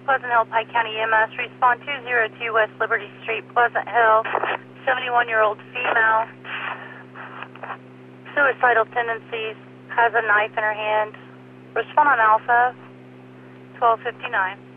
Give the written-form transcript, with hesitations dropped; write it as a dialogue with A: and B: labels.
A: Pleasant Hill, Pike County EMS. Respond 202 West Liberty Street, Pleasant Hill. 71-year-old female. Suicidal tendencies. Has a knife in her hand. Respond on Alpha 1259.